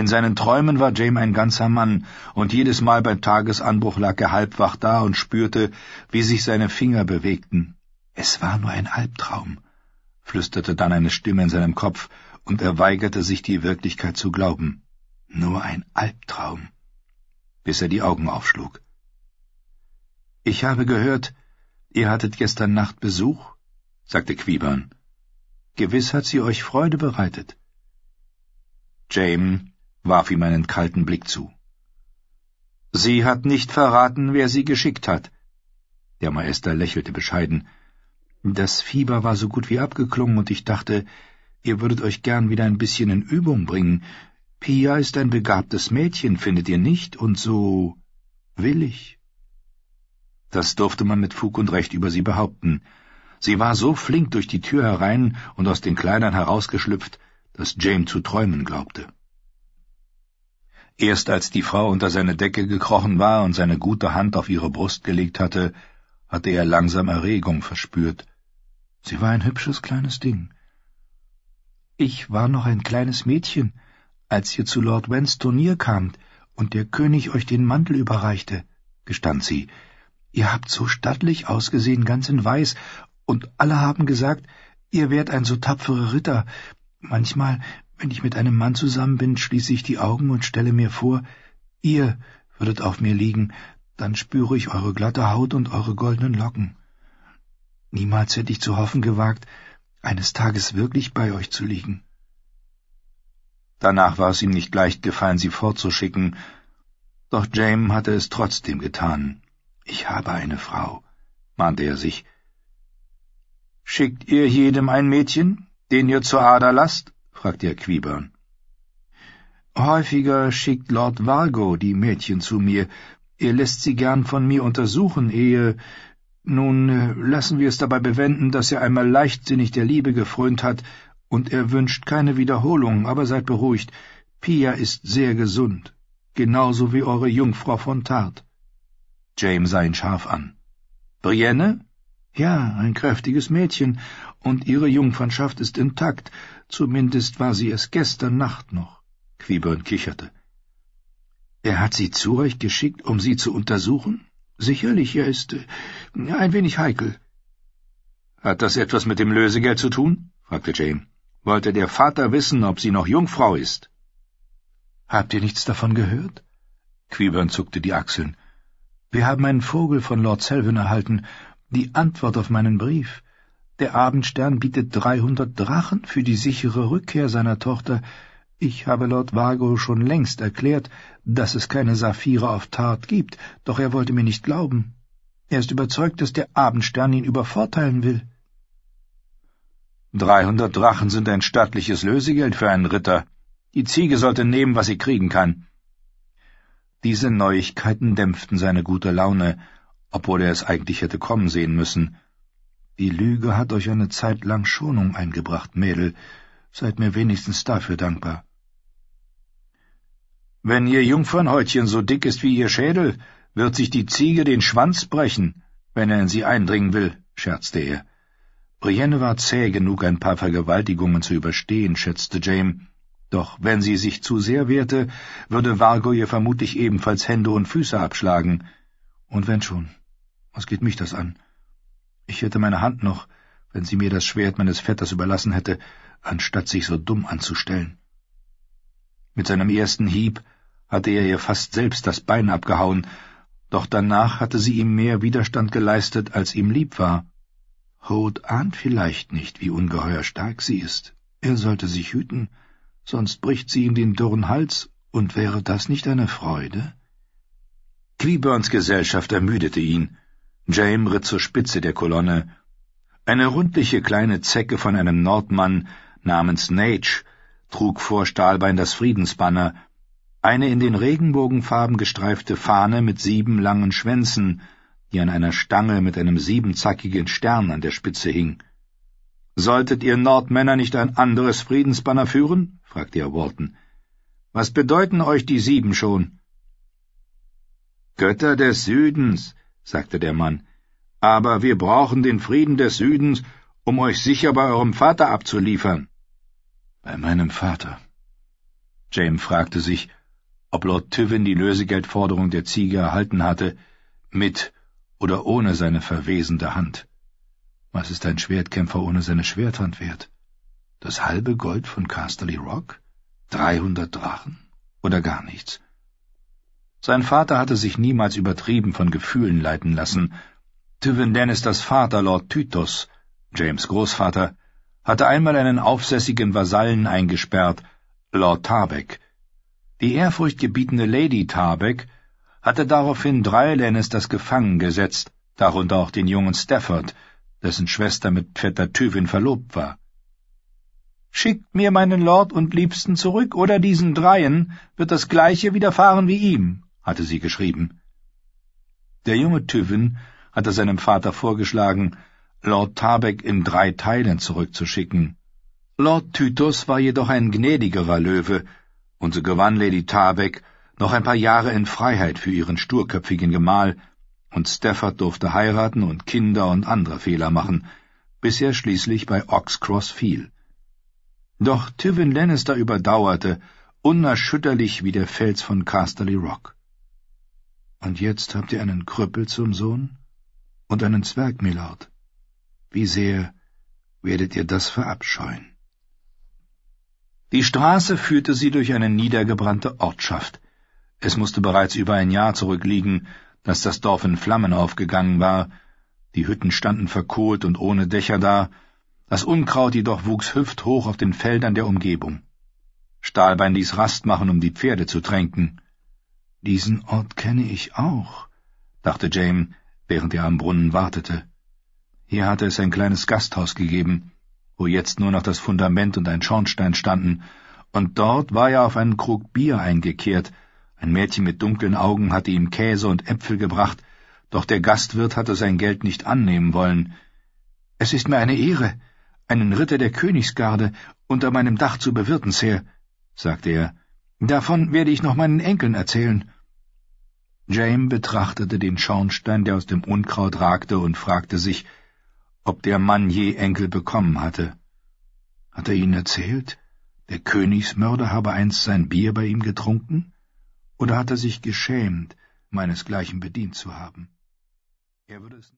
In seinen Träumen war James ein ganzer Mann, und jedes Mal bei Tagesanbruch lag er halbwach da und spürte, wie sich seine Finger bewegten. »Es war nur ein Albtraum«, flüsterte dann eine Stimme in seinem Kopf, und er weigerte sich, die Wirklichkeit zu glauben. »Nur ein Albtraum«, bis er die Augen aufschlug. »Ich habe gehört, ihr hattet gestern Nacht Besuch«, sagte Quiburn. »Gewiss hat sie euch Freude bereitet.« James warf ihm einen kalten Blick zu. »Sie hat nicht verraten, wer sie geschickt hat.« Der Meister lächelte bescheiden. »Das Fieber war so gut wie abgeklungen, und ich dachte, ihr würdet euch gern wieder ein bisschen in Übung bringen. Pia ist ein begabtes Mädchen, findet ihr nicht? Und so willig.« Das durfte man mit Fug und Recht über sie behaupten. Sie war so flink durch die Tür herein und aus den Kleidern herausgeschlüpft, dass James zu träumen glaubte. Erst als die Frau unter seine Decke gekrochen war und seine gute Hand auf ihre Brust gelegt hatte er langsam Erregung verspürt. Sie war ein hübsches kleines Ding. »Ich war noch ein kleines Mädchen, als ihr zu Lord Wens Turnier kamt und der König euch den Mantel überreichte«, gestand sie. »Ihr habt so stattlich ausgesehen, ganz in Weiß, und alle haben gesagt, ihr wärt ein so tapferer Ritter. Manchmal, wenn ich mit einem Mann zusammen bin, schließe ich die Augen und stelle mir vor, ihr würdet auf mir liegen, dann spüre ich eure glatte Haut und eure goldenen Locken. Niemals hätte ich zu hoffen gewagt, eines Tages wirklich bei euch zu liegen.« Danach war es ihm nicht leicht gefallen, sie fortzuschicken, doch James hatte es trotzdem getan. »Ich habe eine Frau«, mahnte er sich. »Schickt ihr jedem ein Mädchen, den ihr zur Ader lasst?« fragte er Quiburn. »Häufiger schickt Lord Vargo die Mädchen zu mir. Er lässt sie gern von mir untersuchen, Nun, lassen wir es dabei bewenden, dass er einmal leichtsinnig der Liebe gefrönt hat, und er wünscht keine Wiederholung, aber seid beruhigt, Pia ist sehr gesund, genauso wie eure Jungfrau von Tart.« James sah ihn scharf an. »Brienne?« »Ja, ein kräftiges Mädchen, und ihre Jungfernschaft ist intakt, zumindest war sie es gestern Nacht noch.« Quiburn kicherte. »Er hat sie zu euch geschickt, um sie zu untersuchen? Sicherlich, er ist ein wenig heikel.« »Hat das etwas mit dem Lösegeld zu tun?« fragte James. »Wollte der Vater wissen, ob sie noch Jungfrau ist?« »Habt ihr nichts davon gehört?« Quiburn zuckte die Achseln. »Wir haben einen Vogel von Lord Selwyn erhalten, die Antwort auf meinen Brief. Der Abendstern bietet 300 Drachen für die sichere Rückkehr seiner Tochter. Ich habe Lord Vargo schon längst erklärt, dass es keine Saphire auf Tart gibt, doch er wollte mir nicht glauben. Er ist überzeugt, dass der Abendstern ihn übervorteilen will.« »300 Drachen sind ein stattliches Lösegeld für einen Ritter. Die Ziege sollte nehmen, was sie kriegen kann.« Diese Neuigkeiten dämpften seine gute Laune, obwohl er es eigentlich hätte kommen sehen müssen. »Die Lüge hat euch eine Zeit lang Schonung eingebracht, Mädel. Seid mir wenigstens dafür dankbar.« »Wenn ihr Jungfernhäutchen so dick ist wie ihr Schädel, wird sich die Ziege den Schwanz brechen, wenn er in sie eindringen will«, scherzte er. Brienne war zäh genug, ein paar Vergewaltigungen zu überstehen, schätzte James. Doch wenn sie sich zu sehr wehrte, würde Vargo ihr vermutlich ebenfalls Hände und Füße abschlagen. Und wenn schon, was geht mich das an? Ich hätte meine Hand noch, wenn sie mir das Schwert meines Vetters überlassen hätte, anstatt sich so dumm anzustellen. Mit seinem ersten Hieb hatte er ihr fast selbst das Bein abgehauen, doch danach hatte sie ihm mehr Widerstand geleistet, als ihm lieb war. Hoth ahnt vielleicht nicht, wie ungeheuer stark sie ist. Er sollte sich hüten, sonst bricht sie ihm den dürren Hals, und wäre das nicht eine Freude? Quiburns Gesellschaft ermüdete ihn. James ritt zur Spitze der Kolonne. Eine rundliche kleine Zecke von einem Nordmann namens Nage trug vor Stahlbein das Friedensbanner, eine in den Regenbogenfarben gestreifte Fahne mit 7 langen Schwänzen, die an einer Stange mit einem 7-zackigen Stern an der Spitze hing. »Solltet ihr Nordmänner nicht ein anderes Friedensbanner führen?« fragte er Walton. »Was bedeuten euch die 7 schon?« »Götter des Südens«, sagte der Mann, »aber wir brauchen den Frieden des Südens, um euch sicher bei eurem Vater abzuliefern.« »Bei meinem Vater?« James fragte sich, ob Lord Tyvin die Lösegeldforderung der Ziege erhalten hatte, mit oder ohne seine verwesende Hand. Was ist ein Schwertkämpfer ohne seine Schwerthand wert? Das halbe Gold von Casterly Rock? 300 Drachen? Oder gar nichts? Sein Vater hatte sich niemals übertrieben von Gefühlen leiten lassen. Tywin Lannisters Vater, Lord Tytos, James' Großvater, hatte einmal einen aufsässigen Vasallen eingesperrt, Lord Tarbeck. Die ehrfurchtgebietende Lady Tarbeck hatte daraufhin 3 Lannisters gefangen gesetzt, darunter auch den jungen Stafford, dessen Schwester mit Vetter Tywin verlobt war. »Schickt mir meinen Lord und Liebsten zurück, oder diesen 3 wird das Gleiche widerfahren wie ihm«, hatte sie geschrieben. Der junge Tywin hatte seinem Vater vorgeschlagen, Lord Tarbeck in 3 Teilen zurückzuschicken. Lord Tytos war jedoch ein gnädigerer Löwe, und so gewann Lady Tarbeck noch ein paar Jahre in Freiheit für ihren sturköpfigen Gemahl, und Stafford durfte heiraten und Kinder und andere Fehler machen, bis er schließlich bei Oxcross fiel. Doch Tywin Lannister überdauerte, unerschütterlich wie der Fels von Casterly Rock. Und jetzt habt ihr einen Krüppel zum Sohn und einen Zwerg, Milord. Wie sehr werdet ihr das verabscheuen? Die Straße führte sie durch eine niedergebrannte Ortschaft. Es musste bereits über ein Jahr zurückliegen, dass das Dorf in Flammen aufgegangen war. Die Hütten standen verkohlt und ohne Dächer da, das Unkraut jedoch wuchs hüfthoch auf den Feldern der Umgebung. Stahlbein ließ Rast machen, um die Pferde zu tränken. »Diesen Ort kenne ich auch«, dachte James, während er am Brunnen wartete. Hier hatte es ein kleines Gasthaus gegeben, wo jetzt nur noch das Fundament und ein Schornstein standen, und dort war er auf einen Krug Bier eingekehrt. Ein Mädchen mit dunklen Augen hatte ihm Käse und Äpfel gebracht, doch der Gastwirt hatte sein Geld nicht annehmen wollen. »Es ist mir eine Ehre, einen Ritter der Königsgarde unter meinem Dach zu bewirten, Sir«, sagte er. »Davon werde ich noch meinen Enkeln erzählen.« James betrachtete den Schornstein, der aus dem Unkraut ragte, und fragte sich, ob der Mann je Enkel bekommen hatte. Hat er ihnen erzählt, der Königsmörder habe einst sein Bier bei ihm getrunken? Oder hat er sich geschämt, meinesgleichen bedient zu haben? Er würde es